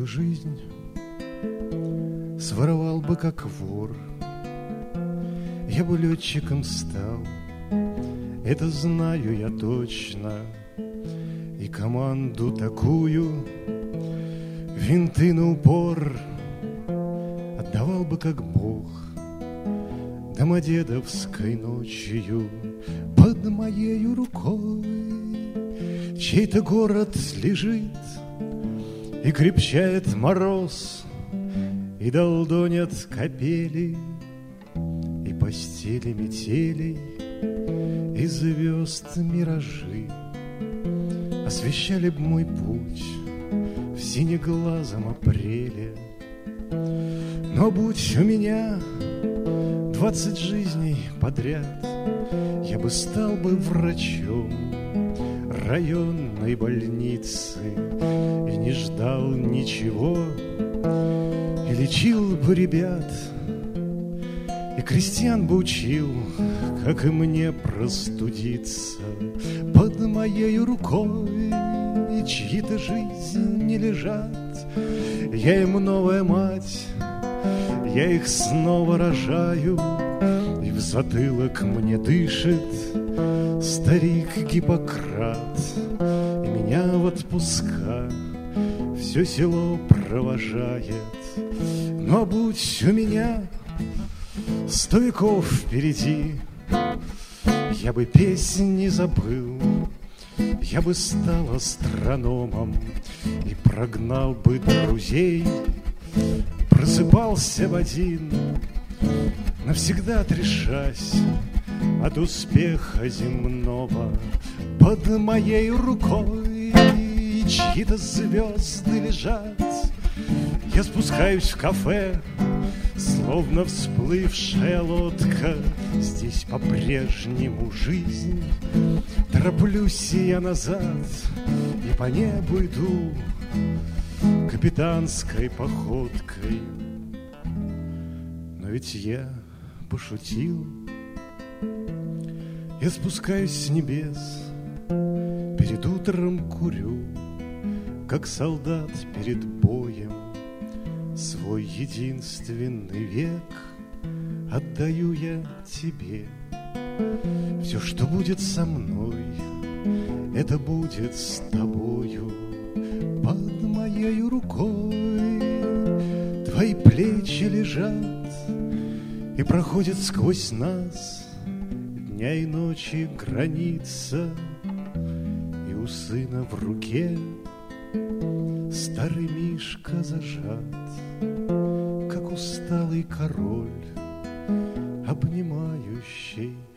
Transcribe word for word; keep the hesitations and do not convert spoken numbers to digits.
Твою жизнь своровал бы как вор, я бы летчиком стал, это знаю я точно. И команду такую, винты на упор, отдавал бы как бог домодедовской ночью под моею рукой. Чей-то город лежит, и крепчает мороз, и долдонят капели, и постели метелей, и звезд миражи освещали б мой путь в синеглазом апреле. Но будь у меня двадцать жизней подряд, я бы стал бы врачом районной больницы и не ждал ничего, и лечил бы ребят, и крестьян бы учил, как и мне простудиться под моей рукой, и чьи-то жизни лежат. Я им новая мать, я их снова рожаю, и в затылок мне дышит старик Гиппократ, и меня в отпуска все село провожает. Но будь у меня сто веков впереди, я бы песни не забыл, я бы стал астрономом и прогнал бы друзей. Просыпался в один, навсегда отрешась от успеха земного под моей рукой, и чьи-то звезды лежат. Я спускаюсь в кафе, словно всплывшая лодка. Здесь по-прежнему жизнь. Тороплюсь я назад и по небу иду капитанской походкой. Но ведь я пошутил. Я спускаюсь с небес, перед утром курю, как солдат перед боем. Свой единственный век отдаю я тебе. Все, что будет со мной, это будет с тобою под моей рукой. Твои плечи лежат и проходят сквозь нас дня и ночи граница, и у сына в руке старый мишка зажат, как усталый король, обнимающий